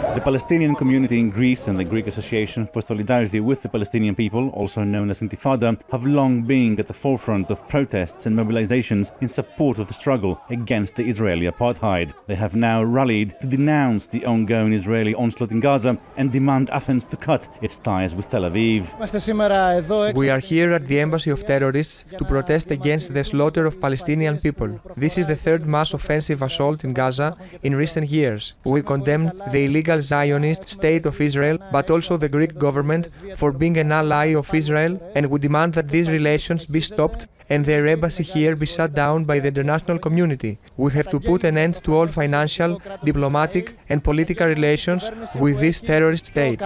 The Palestinian community in Greece and the Greek Association for Solidarity with the Palestinian People, also known as Intifada, have long been at the forefront of protests and mobilizations in support of the struggle against the Israeli apartheid. They have now rallied to denounce the ongoing Israeli onslaught in Gaza and demand Athens to cut its ties with Tel Aviv. We are here at the Embassy of Terrorists to protest against the slaughter of Palestinian people. This is the third mass offensive assault in Gaza in recent years. We condemn the illegal Zionist state of Israel, but also the Greek government for being an ally of Israel, and we demand that these relations be stopped and their embassy here be shut down by the international community. We have to put an end to all financial, diplomatic and political relations with this terrorist state.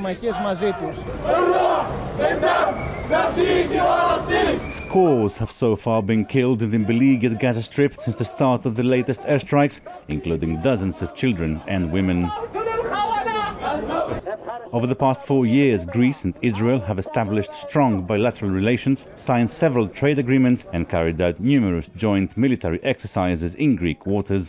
Scores have so far been killed in the beleaguered Gaza Strip since the start of the latest airstrikes, including dozens of children and women. Over the past 4 years, Greece and Israel have established strong bilateral relations, signed several trade agreements and carried out numerous joint military exercises in Greek waters.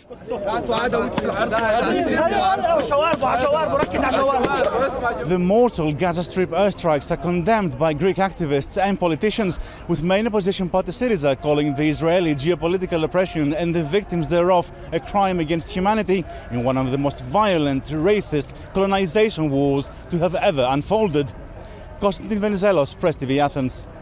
The mortal Gaza Strip airstrikes are condemned by Greek activists and politicians, with main opposition party Syriza calling the Israeli geopolitical oppression and the victims thereof a crime against humanity in one of the most violent, racist colonization wars to have ever unfolded. Konstantin Venizelos, Press TV Athens.